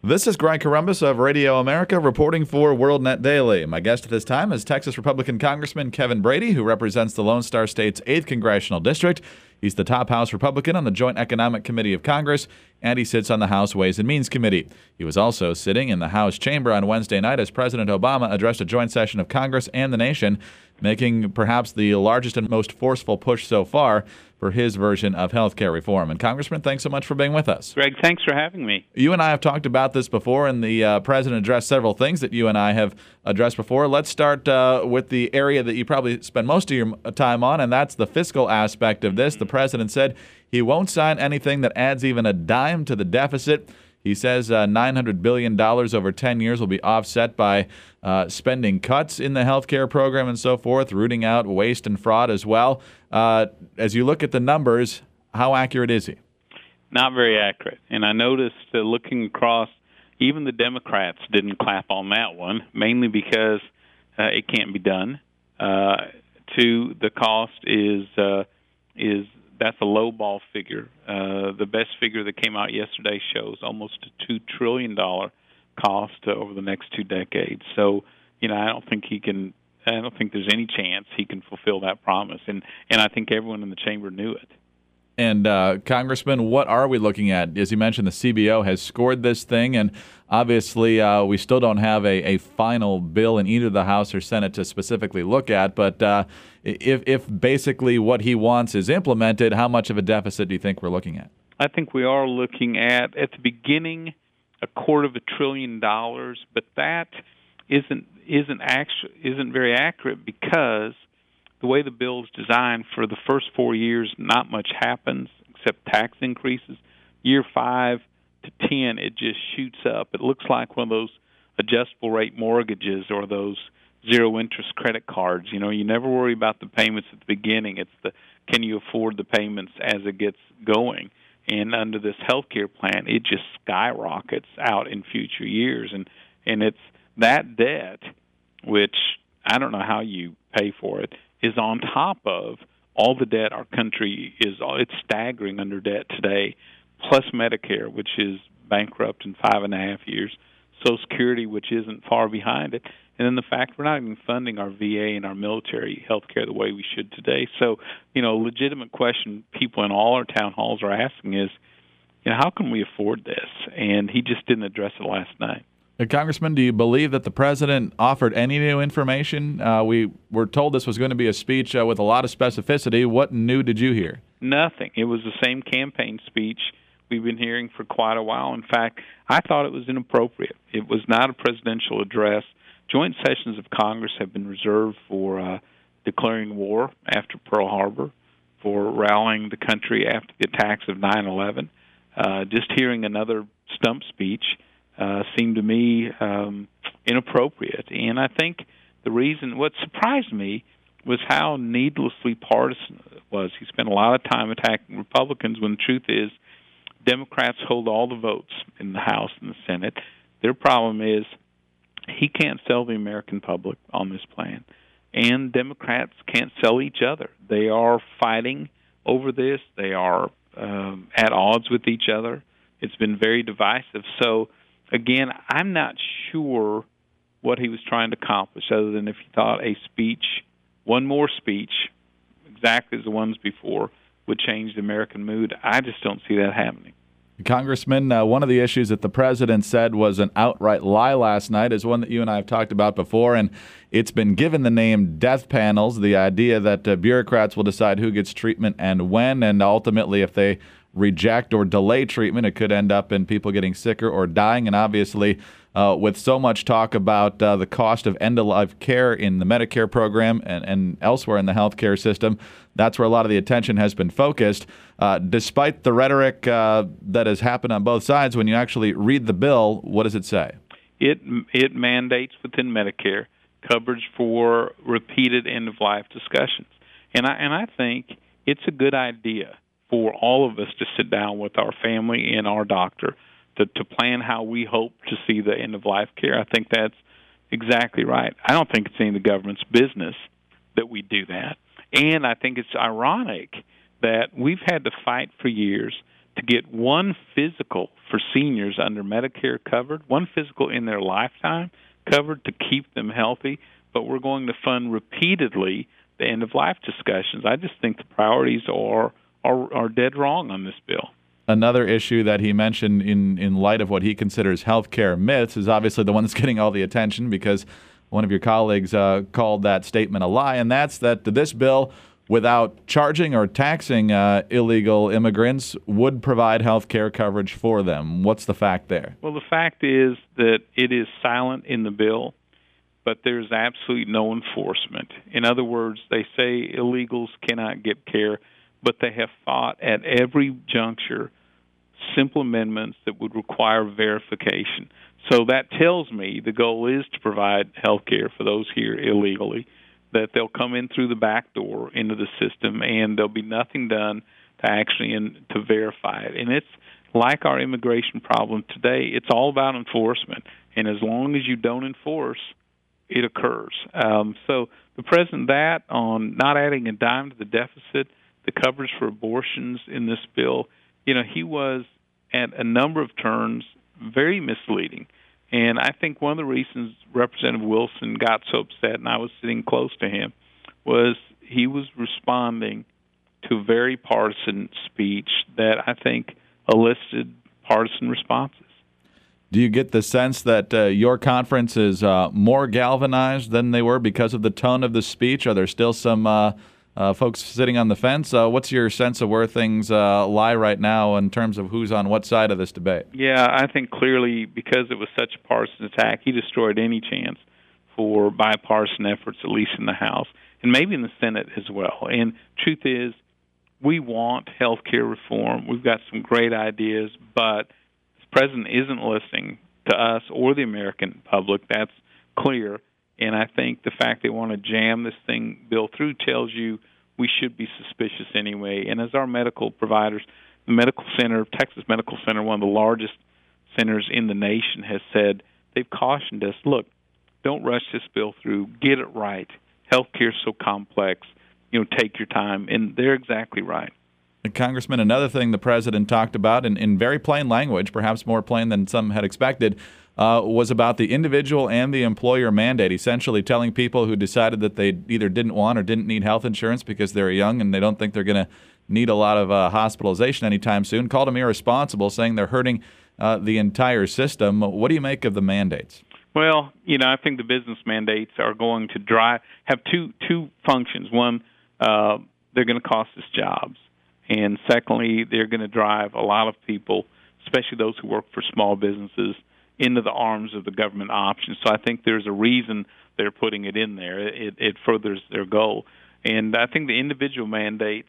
This is Greg Corombos of Radio America reporting for WorldNet Daily. My guest at this time is Texas Republican Congressman Kevin Brady, who represents the Lone Star State's 8th Congressional District. He's the top House Republican on the Joint Economic Committee of Congress, and he sits on the House Ways and Means Committee. He was also sitting in the House chamber on Wednesday night as President Obama addressed a joint session of Congress and the nation, making perhaps the largest and most forceful push so far for his version of health care reform. And Congressman, thanks so much for being with us. Greg, thanks for having me. You and I have talked about this before, and the President addressed several things that you and I have addressed before. Let's start with the area that you probably spend most of your time on, and that's the fiscal aspect of this. The President said he won't sign anything that adds even a dime to the deficit. He says $900 billion over 10 years will be offset by spending cuts in the health care program and so forth, rooting out waste and fraud as well. As you look at the numbers, how accurate is he? Not very accurate. And I noticed looking across, even the Democrats didn't clap on that one, mainly because it can't be done. Two, the cost is that's a low ball figure. The best figure that came out yesterday shows almost a $2 trillion cost over the next 2 decades. So, I don't think there's any chance he can fulfill that promise. And I think everyone in the chamber knew it. And Congressman, what are we looking at? As you mentioned, the CBO has scored this thing, and obviously we still don't have a final bill in either the House or Senate to specifically look at. But if basically what he wants is implemented, how much of a deficit do you think we're looking at? I think we are looking at the beginning, $250 billion, but that isn't very accurate because the way the bill is designed, for the first 4 years, not much happens except tax increases. Year 5 to 10, it just shoots up. It looks like one of those adjustable rate mortgages or those zero interest credit cards. You never worry about the payments at the beginning. It's can you afford the payments as it gets going? And under this health care plan, it just skyrockets out in future years. And it's that debt, which I don't know how you pay for it, is on top of all the debt our country it's staggering under debt today, plus Medicare, which is bankrupt in 5.5 years, Social Security, which isn't far behind it, and then the fact we're not even funding our VA and our military health care the way we should today. So, a legitimate question people in all our town halls are asking is, how can we afford this? And he just didn't address it last night. Congressman, do you believe that the President offered any new information? We were told this was going to be a speech with a lot of specificity. What new did you hear? Nothing. It was the same campaign speech we've been hearing for quite a while. In fact, I thought it was inappropriate. It was not a presidential address. Joint sessions of Congress have been reserved for declaring war after Pearl Harbor, for rallying the country after the attacks of 9/11. Just hearing another stump speech seemed to me inappropriate. And I think what surprised me was how needlessly partisan it was. He spent a lot of time attacking Republicans when the truth is Democrats hold all the votes in the House and the Senate. Their problem is he can't sell the American public on this plan, and Democrats can't sell each other. They are fighting over this. They are at odds with each other. It's been very divisive. So, again, I'm not sure what he was trying to accomplish, other than if he thought one more speech, exactly as the ones before, would change the American mood. I just don't see that happening. Congressman, one of the issues that the President said was an outright lie last night is one that you and I have talked about before, and it's been given the name death panels, the idea that bureaucrats will decide who gets treatment and when, and ultimately if they reject or delay treatment, it could end up in people getting sicker or dying. And obviously, with so much talk about the cost of end-of-life care in the Medicare program and elsewhere in the healthcare system, that's where a lot of the attention has been focused. Despite the rhetoric that has happened on both sides, when you actually read the bill, what does it say? It mandates within Medicare coverage for repeated end-of-life discussions. And I think it's a good idea for all of us to sit down with our family and our doctor to plan how we hope to see the end-of-life care. I think that's exactly right. I don't think it's any of the government's business that we do that. And I think it's ironic that we've had to fight for years to get one physical for seniors under Medicare covered, one physical in their lifetime covered to keep them healthy, but we're going to fund repeatedly the end-of-life discussions. I just think the priorities are dead wrong on this bill. Another issue that he mentioned in light of what he considers healthcare myths is obviously the one that's getting all the attention because one of your colleagues called that statement a lie, and that's that this bill, without charging or taxing illegal immigrants, would provide health care coverage for them. What's the fact there? Well, the fact is that it is silent in the bill, but there's absolutely no enforcement. In other words, they say illegals cannot get care, but they have fought at every juncture simple amendments that would require verification. So that tells me the goal is to provide health care for those here illegally, that they'll come in through the back door into the system, and there'll be nothing done to actually to verify it. And it's like our immigration problem today. It's all about enforcement, and as long as you don't enforce, it occurs. So the president, that on not adding a dime to the deficit, the coverage for abortions in this bill, he was at a number of turns very misleading. And I think one of the reasons Representative Wilson got so upset, and I was sitting close to him, was he was responding to a very partisan speech that I think elicited partisan responses. Do you get the sense that your conference is more galvanized than they were because of the tone of the speech? Are there still some folks sitting on the fence? What's your sense of where things lie right now in terms of who's on what side of this debate? Yeah, I think clearly because it was such a partisan attack, he destroyed any chance for bipartisan efforts, at least in the House, and maybe in the Senate as well. And truth is, we want health care reform. We've got some great ideas, but the president isn't listening to us or the American public. That's clear. And I think the fact they want to jam this bill through tells you we should be suspicious anyway. And as our medical providers, the medical center, Texas Medical Center, one of the largest centers in the nation, has said, they've cautioned us, look, don't rush this bill through. Get it right. Healthcare is so complex. Take your time. And they're exactly right. Congressman, another thing the president talked about in very plain language, perhaps more plain than some had expected, was about the individual and the employer mandate, essentially telling people who decided that they either didn't want or didn't need health insurance because they're young and they don't think they're going to need a lot of hospitalization anytime soon, called them irresponsible, saying they're hurting the entire system. What do you make of the mandates? Well, I think the business mandates are going to have two functions. One, they're going to cost us jobs. And secondly, they're going to drive a lot of people, especially those who work for small businesses, into the arms of the government option. So I think there's a reason they're putting it in there. It furthers their goal. And I think the individual mandates,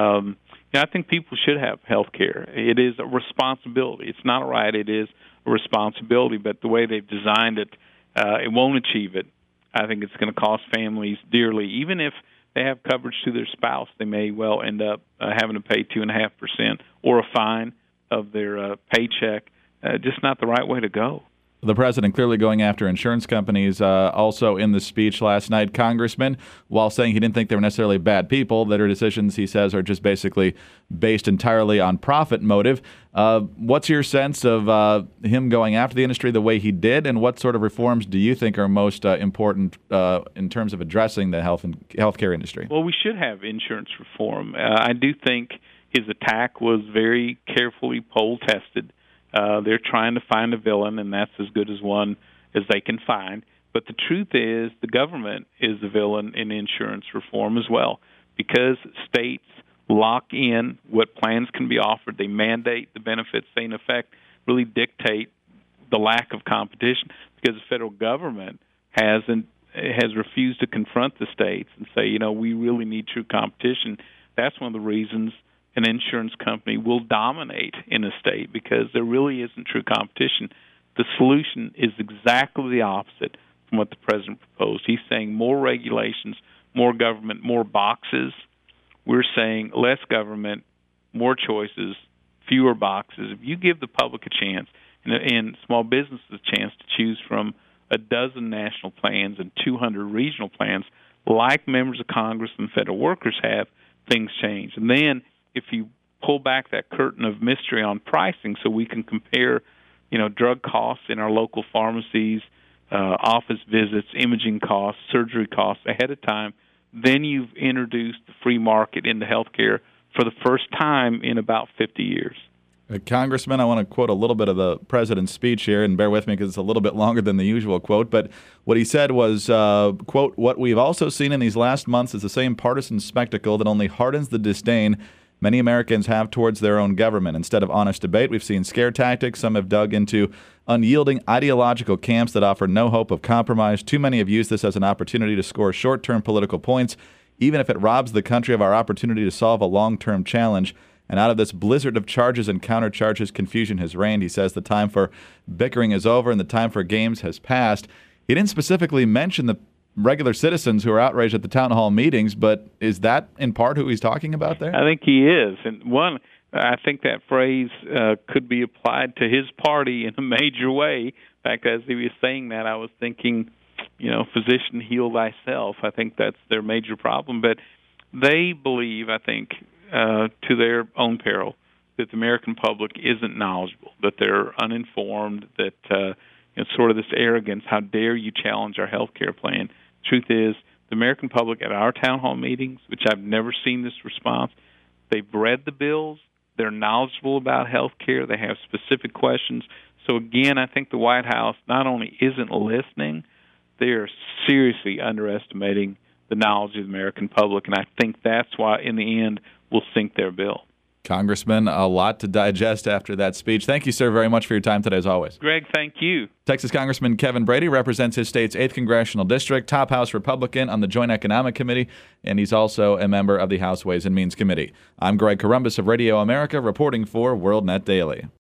I think people should have health care. It is a responsibility. It's not a right. It is a responsibility. But the way they've designed it, it won't achieve it. I think it's going to cost families dearly. Even if they have coverage to their spouse, they may well end up having to pay 2.5% or a fine of their paycheck. Just not the right way to go. The president clearly going after insurance companies also in the speech last night, Congressman, while saying he didn't think they were necessarily bad people, that their decisions, he says, are just basically based entirely on profit motive. What's your sense of him going after the industry the way he did, and what sort of reforms do you think are most important in terms of addressing the healthcare industry? Well, we should have insurance reform. I do think his attack was very carefully poll-tested. They're trying to find a villain, and that's as good as one as they can find. But the truth is the government is the villain in insurance reform as well, because states lock in what plans can be offered. They mandate the benefits. They, in effect, really dictate the lack of competition, because the federal government has refused to confront the states and say, we really need true competition. That's one of the reasons an insurance company will dominate in a state, because there really isn't true competition. The solution is exactly the opposite from what the president proposed. He's saying more regulations, more government, more boxes. We're saying less government, more choices, fewer boxes. If you give the public a chance and small businesses a chance to choose from a dozen national plans and 200 regional plans, like members of Congress and federal workers have, things change. And then if you pull back that curtain of mystery on pricing so we can compare, drug costs in our local pharmacies, office visits, imaging costs, surgery costs ahead of time. Then you've introduced the free market into healthcare for the first time in about 50 years. Congressman, I want to quote a little bit of the president's speech here, and bear with me because it's a little bit longer than the usual quote, but what he said was, quote, "What we've also seen in these last months is the same partisan spectacle that only hardens the disdain many Americans have towards their own government. Instead of honest debate, we've seen scare tactics. Some have dug into unyielding ideological camps that offer no hope of compromise. Too many have used this as an opportunity to score short-term political points, even if it robs the country of our opportunity to solve a long-term challenge. And out of this blizzard of charges and countercharges, confusion has reigned." He says the time for bickering is over and the time for games has passed. He didn't specifically mention the regular citizens who are outraged at the town hall meetings, but is that in part who he's talking about there? I think he is. And I think that phrase could be applied to his party in a major way. In fact, as he was saying that, I was thinking, physician, heal thyself. I think that's their major problem. But they believe, I think, to their own peril, that the American public isn't knowledgeable, that they're uninformed, that sort of this arrogance, how dare you challenge our health care plan. Truth is, the American public at our town hall meetings, which I've never seen this response, they've read the bills, they're knowledgeable about health care, they have specific questions. So again, I think the White House not only isn't listening, they are seriously underestimating the knowledge of the American public, and I think that's why, in the end, we'll sink their bill. Congressman, a lot to digest after that speech. Thank you, sir, very much for your time today, as always. Greg, thank you. Texas Congressman Kevin Brady represents his state's 8th Congressional District, top House Republican on the Joint Economic Committee, and he's also a member of the House Ways and Means Committee. I'm Greg Corombos of Radio America, reporting for WorldNet Daily.